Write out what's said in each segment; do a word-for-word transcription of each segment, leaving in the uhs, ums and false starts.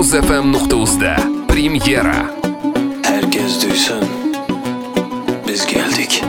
muzfm nuqta uzda premyera. Herkes duysun, biz geldik.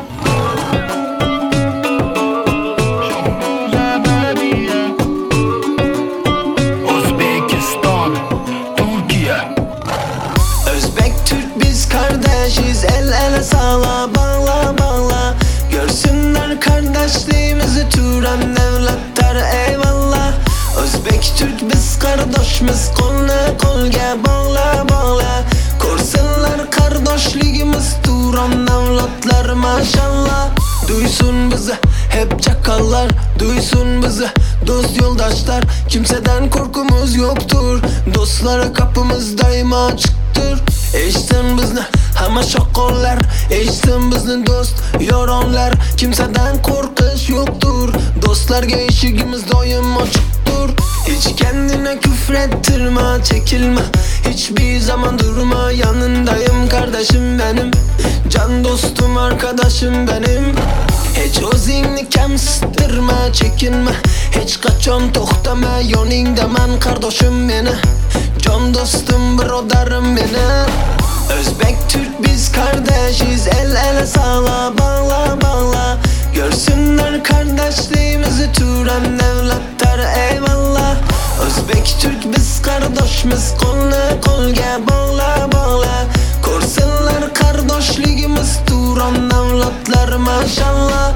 Özbekistan, Türkiye. Özbek, Türk biz kardeşiz, el ele sağla, bağla bağla. Görsünler kardeşliğimizi Turan devletler, eyvallah. Özbek, Türk biz kardeşimiz, koluna kolga bağla bağla. Korsınlar kardeşliğimiz Turan devletler, maşallah. Duysun bizi hep çakallar, duysun bizi dost yoldaşlar. Kimseden korkumuz yoktur, dostlara kapımız daima açıktır. Eşsin bizni hamma şakollar, eşsin bizni dost yoronlar. Kimseden korkuş yoktur, dostlarga eshigimiz doim açıktır. Hiç kendine küfrettirme, çekilme, hiçbir zaman durma. Yanındayım kardeşim benim, can dostum arkadaşım benim. Hiç o'zingni kamsittirma, çekinme, hiç kaçon to'xtama. Yoningdaman kardeşim meni, can dostum birodarim meni. Özbek, Türk biz kardeşiz, el ele sağla, bağla bağla. Görsünler kardeşliğimizi Turan devletler, eyvallah. Özbek, Türk biz kardeşimiz, koluna kolga bağla bağla. Korsınlar kardeşliğimiz Turan devletler, maşallah.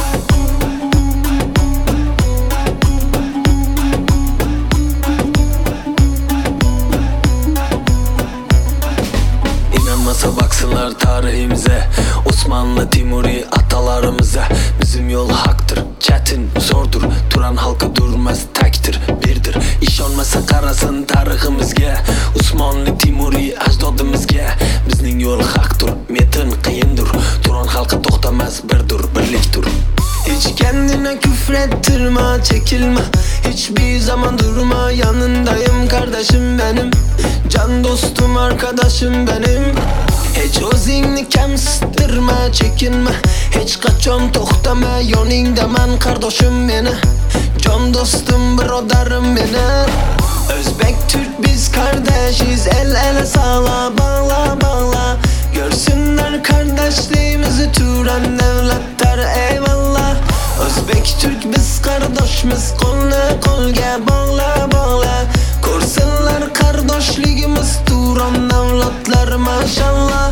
İnanmasa baksınlar tarihimize, Osmanlı Timuri atalarımıza. Bizim yol haktır, çetin, zordur, Turan halkı durmaz, tektir, birdir. İşonmasa qarasın tariximizga, Osmanlı Timuri ajdodimizga. Bizning yol haktır, metin, qiyindir, Turan halkı to'xtamas, birdir, birlikdir. Hiç kendine küfrettirme, çekilme, hiçbir zaman durma. Yanındayım kardeşim benim, can dostum arkadaşım benim. Hiç o'zingni kamsittirma, çekinme, hiç kaçon to'xtama. Yoningdaman kardeşim meni, can dostum birodarim meni. Özbek, Türk biz kardeşiz, el ele sağla, bağla bağla. Görsünler kardeşliğimizi Turan devletler, eyvallah. Özbek, Türk biz kardeşimiz, koluna kolga bağla bağla. Korsınlar kardeşliğimiz Turan devletler, maşallah.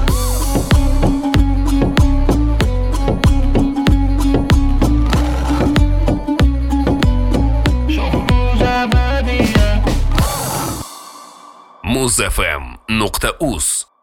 muzfm nuqta uz